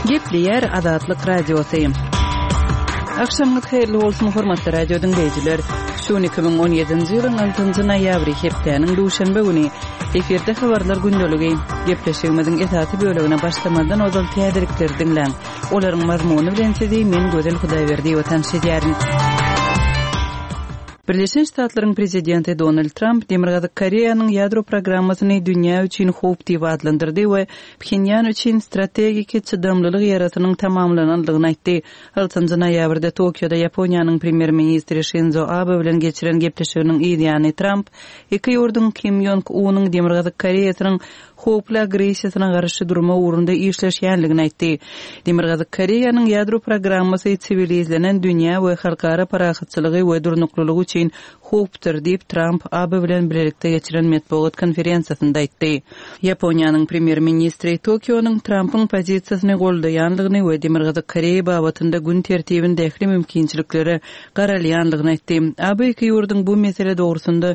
Gepleyer Azatlyk Radiosu. Akşamınız hayırlı olsun hormatly radio dinleyijiler. Şu 2017-nji ýylyň 6-njy noýabry hepdeniň duşanbe güni eferde habarlar gündöligi gepleşigimiziň esasy bölegine başlamadan ozal täderikleri dinleň. Olaryň mazmuny bilen sizi men Gözel Hudaýberdi watan şeýärin. Birleşen Ştatlaryň prezidenti Donald Trump Demirgazyk Koreýanyň ýadro programmasyny dünýä üçin howp diýip adlandyrdy we Pxenyan üçin strategik çydamlylyk ýaratynyň tamamlananlygyny aýtdy. 6-njy noýabrda Tokioda Ýaponiýanyň premier ministri Shinzo Abe bilen geçiren gepleşiginiň ýa-ni Trump iki ýurdun Kim Jong-unyň Demirgazyk Koreýasynyň howply agresiýasyna garşy durma ugrunda işleşýänligini aýtdy. Demirgazyk Koreýanyň ýadro programmasy sivilizlenen dünýä we halkara parahatçylygy we durnuklylygy üçin howpdyr diýip Trump Abe bilen birlikde geçiren medeniýet konferensiýasynda aýtdy. Ýaponiýanyň premier ministri Tokionyň Trumpyň pozisiýasyny goldaýanlygyny we Demirgazyk Koreýa babatynda gün tertibindäki mümkinçilikleri garalýanlygyny aýtdy. Abe iki ýurdun bu mesele dogrusunda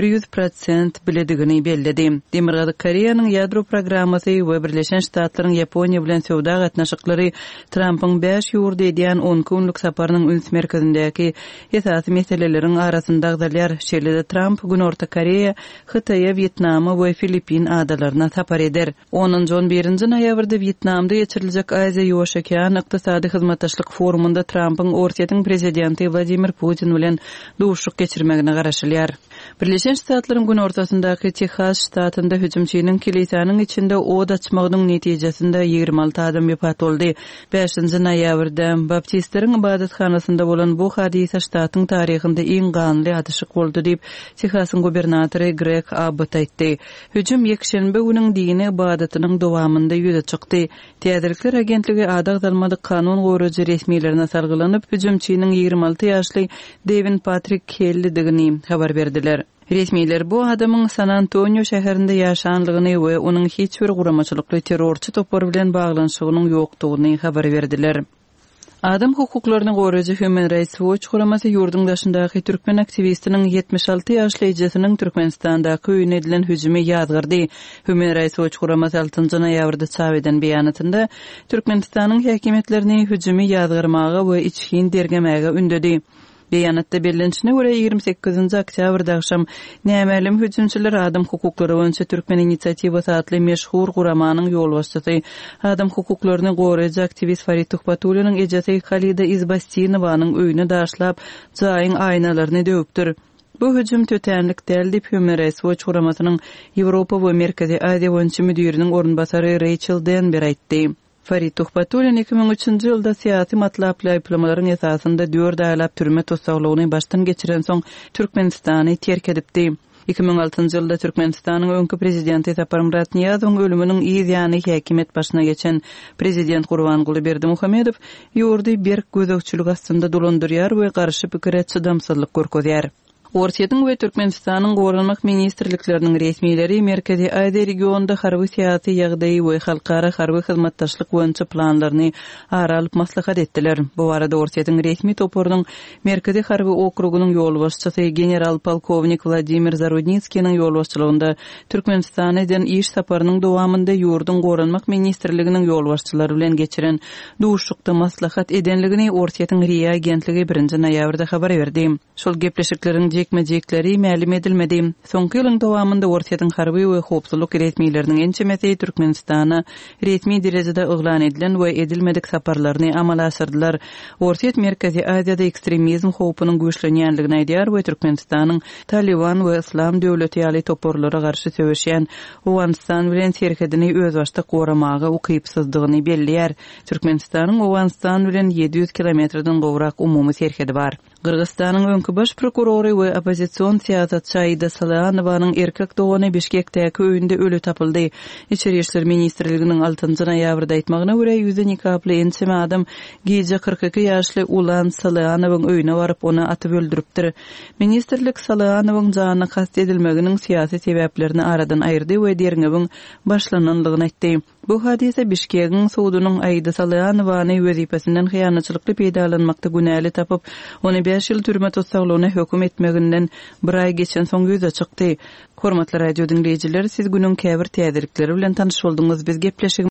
100% biledigini belledi. Demirgazyk Koreýanyň ýadro programmasy we Birleşen Ştatlaryň Ýaponiýa bilen sowda gatnaşyklary Trumpyň 5 ýurda edýän 10 günlük saparynyň üns merkezindäki esasy meseleleriň arasynda agdalyar. Şeýle Trump gün Orta Koreýa, Hytaýa, Vietnama we Filipin adalaryna sapar eder. 10-11-nji noýabrda Vietnamda geçiriljek Aziýa Ýoş Okean ykdysady hyzmatdaşlyk forumunda Trumpyň Orsiýatyň prezidenti Vladimir Putin bilen duşuk geçirmegine garaşylýar. Birleşen Ştatlaryň gün ortasyndaky Texas ştatynda hüjümçiniň kilisanyň içinde od açmagynyň netijesinde 26 adam wepat boldy. 5-nji noýabrda baptistleriň ibadathanasynda bolan bu hadisa ştatyň taryhynda iň ganly adyşyk boldy diýip Texasyň gubernatory Greg Abbott aýtdy. Hüjüm ýekşenbe günüň dini ibadatynyň dowamında ýüze çykdy. Täderikler agentligi adagdalmadyk kanun goýrujy resmiýetlerine salgylanyp hüjümçiniň 26 ýaşly Devin Patrick Kellydigini habar berdiler. Resmiýetler bu adamyň San Antonio şäherinde ýaşanlygyny we onuň hiç bir guramaçylykly terrorçy topar bilen baglanşygynyň ýokdugyny habar berdiler. Adam hukuklaryny goýrujy Human Rights Watch guramasy ýurdun daşyndaky türkmen aktivistiniň 76 ýaşly ejesiniň Türkmenistandaky öýüne edilen hüjümi ýadgyrdy. Human Rights Watch guramasy 6-njy noýabrda çap eden beýanatynda Türkmenistanyň häkimetlerini hüjümi ýadgyrmaga we içkin dergemege ündedi. Beýanatda belirlenişine görä 28-nji oktýabrda akşam nämälim hüjümçiler adam hukuklary boýunça Türkmen inisiatywasy adly meşhur guramanyň ýolbaşçysy adam hukuklaryny goýrujy aktivist Farid Tuhbatulynyň ejesi Halida Izbastinowynyň öýüne daşlap jaýyň aýnalaryny döwüpdir. Bu hüjüm tötenlik däl diýip Human Rights Watch guramasynyň Ýewropa we Merkezi Aziýa boýunça müdiriniň ornbasary Rachel Denber aýtdy. Farid Tuhbatulyn 2003-nji ýylda syýasy matlaply aýplamaryň esasynda 4 aýlap türme tutsaglygyny başdan geçiren soň Türkmenistany terk edipdi. 2006-njy ýylda Türkmenistanyň öňkü prezidenti Saparmurat Niýazowyň ölüminiň ýa-ni häkimet başyna geçen prezident Gurbanguly Berdimuhammedow ýurdy berk gözegçilik astynda dolandyrýar we garşy pikire çydamsızlyk görkezýär. Orsiýatyň we Türkmenistanyň gorunmak ministrlikleriniň resmiýetleri Merkezi Aziýa regionunda harby syýasy ýagdaýy we halkara harby hyzmatdaşlyk boýunça planlaryny aralyp maslahat etdiler. Bu arada Orsiýatyň resmi toporunyň Merkezi harby okrugynyň ýolbaşçysy general polkovnik Vladimir Zarudnitskiň ýolbaşçylygynda Türkmenistana eden iş saparynyň dowamında ýurdun gorunmak ministrliginiň ýolbaşçylary bilen geçiren duşukda maslahat edenligini Orsiýatyň Riýa agentligi 1-nji noýabrda habar berdi. Şol gepleşikleriň jekmejekleri mälim edilmedi. Soňky ýylyň dowamında Orsiýatyň harby we howpsuzlyk resmiýetleriniň ençemeti Türkmenistana resmi derejede yglan edilen we edilmedik saparlaryny amala asyrdylar. Orsiýat Merkezi Aziýada ekstremizm howpunyň güýçlenýänligini aýdýar we Türkmenistanyň Taliban we Islam döwleti ýaly toporlara garşy söwüşýän Owganistan bilen serkedini öz başda goramaga ukypsyzdygyny bellýär. Türkmenistanyň Owganistan bilen 700 kilometrden gowrak umumy serkedi bar. Kırgızstanın öňkü baş prokurory we opozisiýon syýasatçy Aida Salyanowyň erkek dogany Bişkekdäki öýünde ölü tapyldy. İçeri işler ministrliginiň 6-njy noýabrda aýtmagyna görä ýüze nikaply ençeme adam gije 42 ýaşly Ulan Salyanowyň öýüne baryp onu atyp öldüripdir. Ministrlik Salyanowyň janyna kast edilmeginiň syýasy sebäplerini aradan aýyrdy we derňebiň başlananlygyny aýtdy. Bu hadise Bişkekiň suwdunyň Aida Salyanowyny wezipesinden hyýanatçylykly peýdalanmakda günäli tapyp, onu 5 ýyl türme tutsaglygyna höküm etmeginden bir ay geçen soň ýüze çykdy. Hormatly radio dinleyijiler, siz günüň käbir täderikleri bilen tanyş boldyňyz. Biz gepleşik